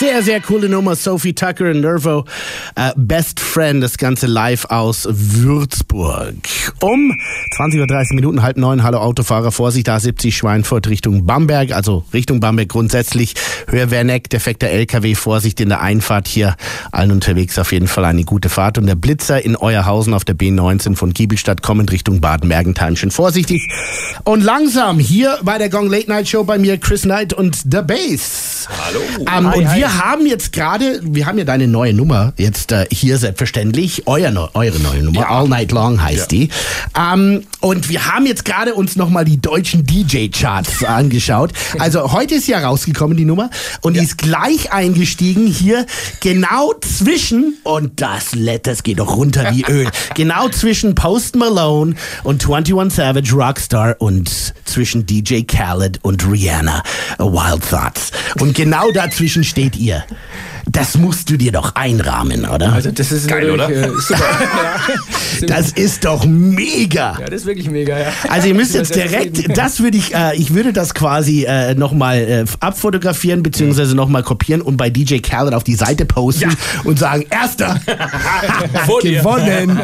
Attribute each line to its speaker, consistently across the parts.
Speaker 1: Sehr, sehr coole Nummer. Sophie Tucker und Nervo. Best Friend, das Ganze live aus Würzburg. Um 20:30 Uhr, 8:30. Hallo Autofahrer, Vorsicht, A70 Schweinfurt Richtung Bamberg. Also Richtung Bamberg grundsätzlich. Höhe-Werneck, defekter LKW, Vorsicht in der Einfahrt hier. Allen unterwegs auf jeden Fall eine gute Fahrt. Und der Blitzer in Euerhausen auf der B19 von Giebelstadt kommend Richtung Baden-Mergentheim. Schön vorsichtig. Und langsam hier bei der Gong Late Night Show bei mir Chris Knight und The Bass.
Speaker 2: Hallo.
Speaker 1: Und wir haben jetzt gerade, wir haben ja deine neue Nummer jetzt hier selbstverständlich, eure neue Nummer, ja. All Night Long heißt die. Und wir haben jetzt gerade uns nochmal die deutschen DJ-Charts angeschaut. Also heute ist ja rausgekommen die Nummer und die ist gleich eingestiegen hier genau zwischen, und das geht doch runter wie Öl, genau zwischen Post Malone und 21 Savage Rockstar und zwischen DJ Khaled und Rihanna, Wild Thoughts. Und genau dazwischen steht ihr. Das musst du dir doch einrahmen, oder?
Speaker 2: Also das ist geil, oder? Super.
Speaker 1: Das ist doch mega.
Speaker 2: Ja, das ist wirklich mega, ja.
Speaker 1: Also ihr müsst jetzt direkt, ich würde das quasi nochmal abfotografieren, beziehungsweise nochmal kopieren und bei DJ Khaled auf die Seite posten und sagen, Erster, gewonnen.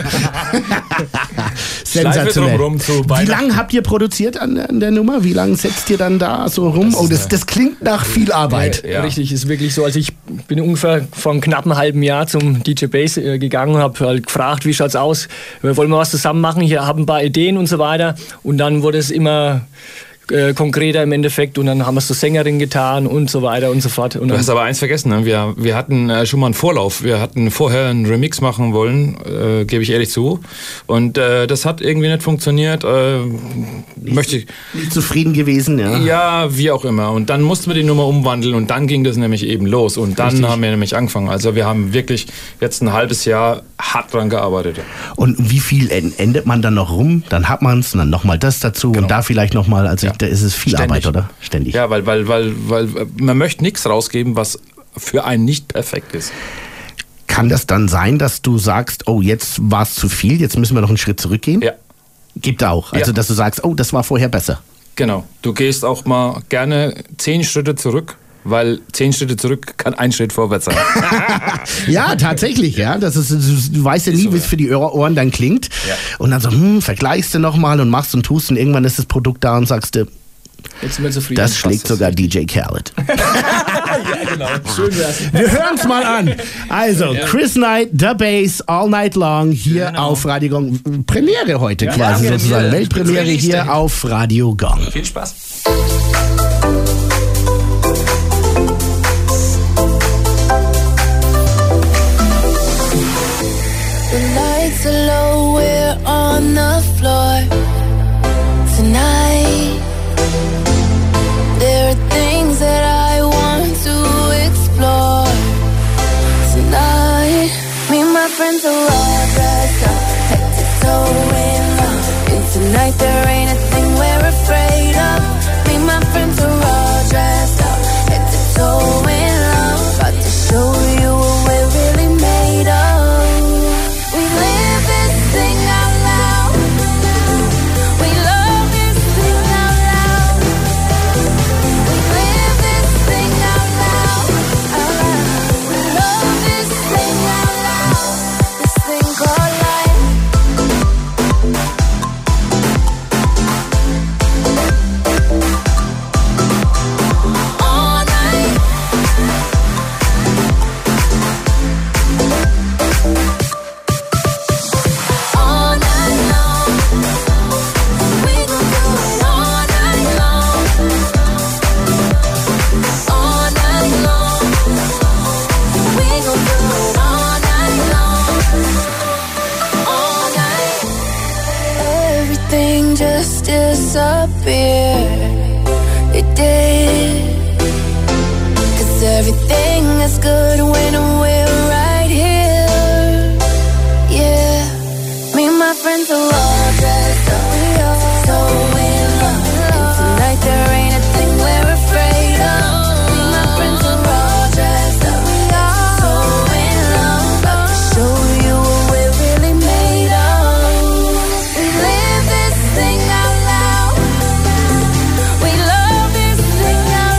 Speaker 1: Sensationell. Wie lange habt ihr produziert an der Nummer? Wie lange setzt ihr dann da so rum? Das klingt nach viel Arbeit.
Speaker 2: Ja, richtig, ist wirklich so. Also ich bin ungefähr vor einem knappen halben Jahr zum DJ Bass gegangen und habe halt gefragt, wie schaut's aus? Wollen wir was zusammen machen? Hier haben ein paar Ideen und so weiter. Und dann wurde es immer konkreter im Endeffekt und dann haben wir es zur Sängerin getan und so weiter und so fort. Und
Speaker 3: du hast aber eins vergessen, ne? Wir hatten schon mal einen Vorlauf. Wir hatten vorher einen Remix machen wollen, gebe ich ehrlich zu. Und das hat irgendwie nicht funktioniert.
Speaker 1: Nicht zufrieden gewesen, ja.
Speaker 3: Ja, wie auch immer. Und dann mussten wir die Nummer umwandeln und dann ging das nämlich eben los. Und dann haben wir nämlich angefangen. Also wir haben wirklich jetzt ein halbes Jahr hart dran gearbeitet.
Speaker 1: Und wie viel endet man dann noch rum? Dann hat man es und dann nochmal das dazu und da vielleicht nochmal, also da ist es viel Arbeit, oder? Ständig.
Speaker 3: Ja, weil man möchte nichts rausgeben, was für einen nicht perfekt ist.
Speaker 1: Kann das dann sein, dass du sagst, oh, jetzt war es zu viel, jetzt müssen wir noch einen Schritt zurückgehen?
Speaker 3: Ja.
Speaker 1: Gibt auch. Also, dass du sagst, oh, das war vorher besser.
Speaker 3: Genau. Du gehst auch mal gerne 10 Schritte zurück. Weil 10 Schritte zurück kann ein Schritt vorwärts sein.
Speaker 1: Ja, tatsächlich, ja. Du weißt ja nie, wie es für die Ohren dann klingt. Ja. Und dann so, vergleichst du nochmal und machst und tust und irgendwann ist das Produkt da und sagst du,
Speaker 2: jetzt sind wir zufrieden.
Speaker 1: Das schlägt sogar DJ Khaled.
Speaker 2: Ja, genau. Schön wär's.
Speaker 1: Wir hören es mal an. Also, Chris Knight, The Bass, All Night Long hier auf Radio Gong. Premiere heute quasi sozusagen. Weltpremiere hier auf Radio Gong.
Speaker 3: Viel Spaß.
Speaker 4: Lights are low, we're on the floor tonight. There are things that I want to explore tonight. Me and my friends are all dressed up, head to toe in love. And tonight there ain't a thing we're afraid of. Me and my friends are all dressed up, head to toe in love. About to show you what we're really made of. It did. 'Cause everything is good when we're right here. Yeah. Me and my friends are all dressed up. We all so in love. And tonight there ain't a thing we're afraid of. Me and my friends are all dressed up. We all so in love. About to show you what we're really made of. We live this thing out loud. We love this thing out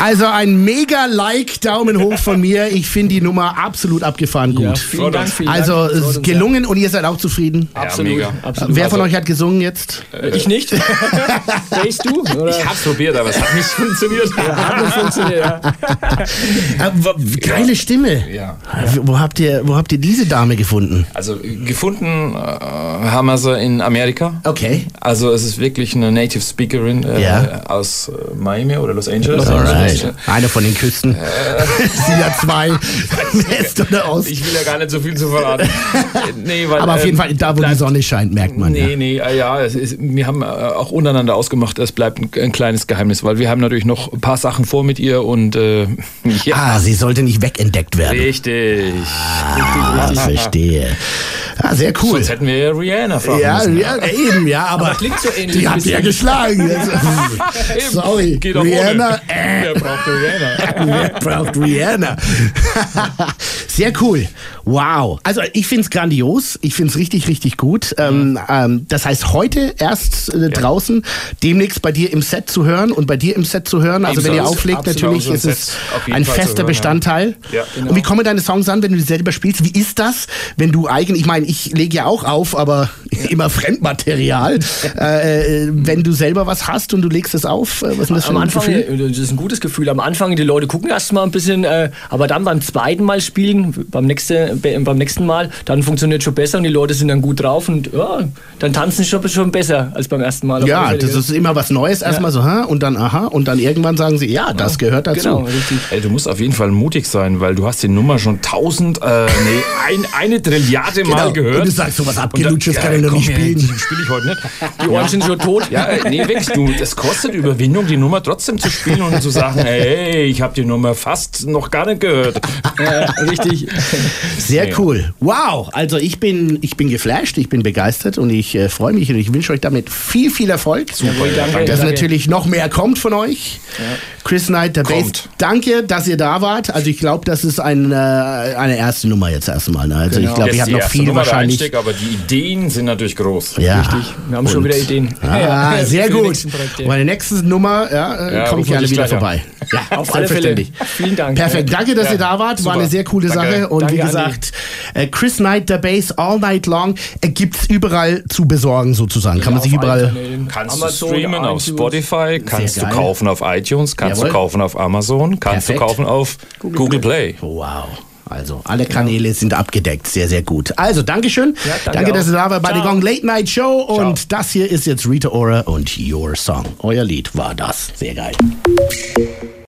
Speaker 1: Also ein mega Like, Daumen hoch von mir. Ich finde die Nummer absolut abgefahren gut.
Speaker 2: Ja, vielen Dank.
Speaker 1: Also es ist gelungen und ihr seid auch zufrieden?
Speaker 2: Absolut.
Speaker 3: Ja, mega.
Speaker 2: Absolut.
Speaker 1: Wer von euch hat gesungen jetzt?
Speaker 2: Ich nicht. Weißt du? Oder?
Speaker 3: Ich hab's probiert, aber es hat nicht funktioniert.
Speaker 2: Hat nicht funktioniert, ja.
Speaker 1: Geile Stimme.
Speaker 3: Ja.
Speaker 1: Wo habt ihr diese Dame gefunden?
Speaker 3: Also gefunden haben wir sie in Amerika.
Speaker 1: Okay.
Speaker 3: Also es ist wirklich eine Native Speakerin aus Miami oder Los Angeles.
Speaker 1: Alright. Eine von den Küsten. Es sind ja zwei. West oder Ost.
Speaker 3: Ich will ja gar nicht so viel zu verraten. Nee, weil,
Speaker 1: Aber auf jeden Fall, da wo die Sonne scheint, merkt man.
Speaker 3: Wir haben auch untereinander ausgemacht, es bleibt ein kleines Geheimnis, weil wir haben natürlich noch ein paar Sachen vor mit ihr und
Speaker 1: sie sollte nicht wegentdeckt werden.
Speaker 3: Richtig.
Speaker 1: Ich verstehe. Sehr cool.
Speaker 3: Sonst hätten wir ja Rihanna fragen müssen.
Speaker 1: Aber
Speaker 2: klingt so ähnlich.
Speaker 1: die hat ja geschlagen. Sorry,
Speaker 3: Geht auch
Speaker 1: Rihanna.
Speaker 3: Wer braucht Rihanna?
Speaker 1: Wer braucht Rihanna? Sehr cool. Wow. Also ich finde es grandios. Ich finde es richtig, richtig gut. Das heißt, heute erst draußen, demnächst bei dir im Set zu hören und bei dir im Set zu hören. Also wenn ihr auflegt, natürlich ist es ein fester Bestandteil.
Speaker 3: Ja.
Speaker 1: Genau. Und wie kommen deine Songs an, wenn du die selber spielst? Wie ist das, wenn du ich meine, ich lege ja auch auf, aber immer Fremdmaterial. Wenn du selber was hast und du legst es auf, was ist das für ein Gefühl?
Speaker 2: Das ist ein gutes Gefühl. Am Anfang, die Leute gucken erst mal ein bisschen, aber dann beim zweiten Mal spielen, beim nächsten Mal, dann funktioniert es schon besser und die Leute sind dann gut drauf und dann tanzen schon besser als beim ersten Mal.
Speaker 1: Ja, das ist immer was Neues erstmal so, und dann und dann irgendwann sagen sie, ja, das gehört dazu.
Speaker 2: Genau, richtig.
Speaker 3: Ey, du musst auf jeden Fall mutig sein, weil du hast die Nummer schon eine Trilliarde Mal gehört.
Speaker 1: Und du sagst so was abgelutschtes, kann ich noch nicht spielen.
Speaker 3: Die spiele ich heute nicht.
Speaker 2: Die Ohren sind schon tot.
Speaker 3: Ja, das kostet Überwindung, die Nummer trotzdem zu spielen und zu sagen, hey, ich habe die Nummer fast noch gar nicht gehört.
Speaker 2: Richtig.
Speaker 1: Sehr cool. Wow, also ich bin geflasht, ich bin begeistert und ich freue mich und ich wünsche euch damit viel, viel Erfolg.
Speaker 3: Super,
Speaker 2: danke.
Speaker 1: Dass natürlich noch mehr kommt von euch. Ja. Chris Knight, der Bass. Danke, dass ihr da wart. Also ich glaube, das ist eine erste Nummer jetzt erstmal. Ne? Also ich glaube, ihr habt noch viel
Speaker 3: Nummer
Speaker 1: wahrscheinlich.
Speaker 3: Einstieg, aber die Ideen sind natürlich groß.
Speaker 1: Ja.
Speaker 2: Richtig. Wir haben schon wieder Ideen.
Speaker 1: Sehr gut.
Speaker 2: Projekte.
Speaker 1: Meine nächste Nummer komme ich gerne wieder vorbei. Ja,
Speaker 2: auf alle Fälle. Vielen Dank.
Speaker 1: Perfekt. Danke, dass ihr da wart. Super. War eine sehr coole Sache. Und
Speaker 2: Danke,
Speaker 1: wie gesagt, Chris Knight, der Bass, All Night Long, gibt es überall zu besorgen sozusagen. Kann man sich überall...
Speaker 3: Kannst du streamen auf Spotify, kannst du kaufen auf iTunes, kannst du kaufen auf Amazon, kannst du kaufen auf Google Play.
Speaker 1: Wow. Also alle Kanäle sind abgedeckt. Sehr, sehr gut. Also, Dankeschön.
Speaker 2: Ja,
Speaker 1: danke, dass ihr da wart bei der Gong Late Night Show. Und
Speaker 3: Ciao.
Speaker 1: das hier ist jetzt Rita Ora und Your Song. Euer Lied war das. Sehr geil.